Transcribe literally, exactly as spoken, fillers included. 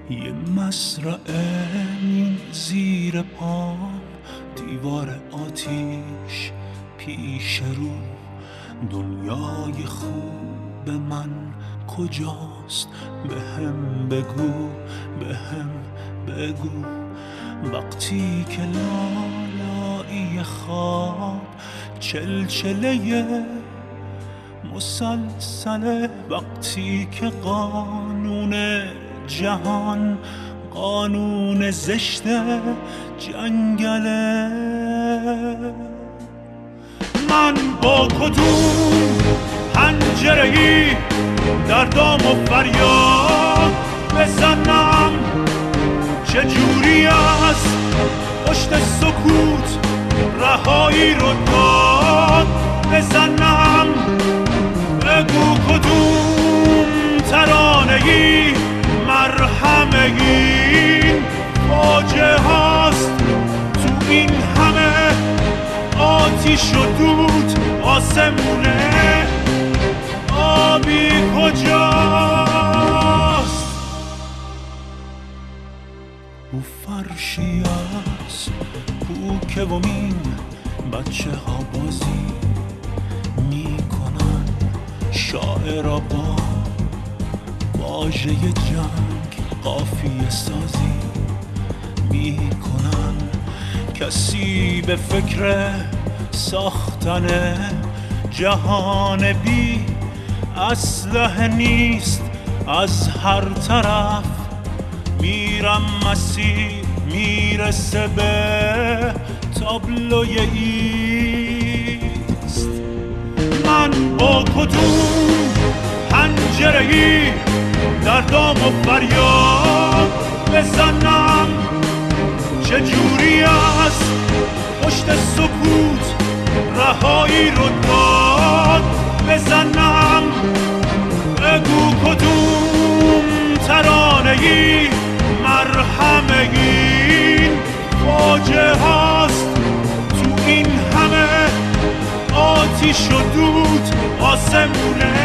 یه مزرعه زیر پام، دیوار آتیش پیش رو. دنیای خوب من کجاست؟ به هم بگو، به هم بگو. وقتی که لالایی خواب چلچله مسلسله، وقتی که قانون جهان قانون زشت جنگله، من با کدوم پنجره‌ای در دام و فریاد بزنم؟ چجوری از پشت سکوت رهایی رو داد بزنم؟ بگو کدوم ترانه‌ای مرهم این فاجعه هاست؟ تو این همه آتیش و دود آسمونه آبی کجاست؟ او فرشی است کو که ومین بچه ها بازی میکنن، شاعرها با واژه جنگ قافیه سازی میکنن. کسی به فکر ساختن جهان بی اسلحه نیست. از هر طرف میرم مسیر میرسه به تابلوی ایست. من با کدوم پنجره‌ای در دام و فریاد بزنم؟ چجوری از پشت سکوت رهایی رو داد بزنم؟ بگو کدوم ترانه‌ای مرهم این فاجعه هاست؟ تو این همه آتیش و دود آسمونه